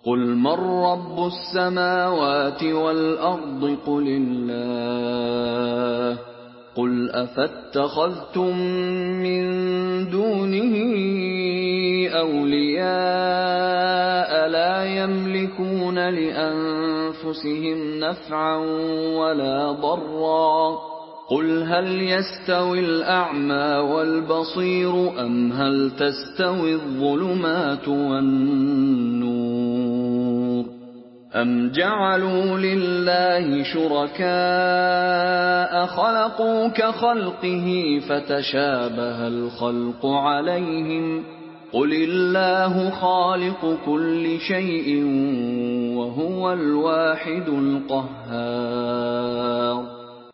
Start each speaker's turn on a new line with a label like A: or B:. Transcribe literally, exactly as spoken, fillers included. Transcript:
A: قُلْ مَن رَّبُّ السَّمَاوَاتِ وَالْأَرْضِ قُلِ اللَّهُ ۚ قُلْ أَفَاتَّخَذْتُم مِّن دُونِهِ أَوْلِيَاءَ لَا يَمْلِكُونَ لِأَنفُسِهِمْ نَفْعًا وَلَا ضَرًّا ۚ قُلْ هَلْ يَسْتَوِي الْأَعْمَىٰ وَالْبَصِيرُ أَمْ هَلْ تَسْتَوِي الظُّلُمَاتُ وَالنُّورُ أَمْ جَعَلُوا لِلَّهِ شُرَكَاءَ خَلَقُوا كَخَلْقِهِ فَتَشَابَهَ الْخَلْقُ عَلَيْهِمْ ۚ قُلِ اللَّهُ خَالِقُ كُلِّ شَيْءٍ وَهُوَ الْوَاحِدُ الْقَهَّارُ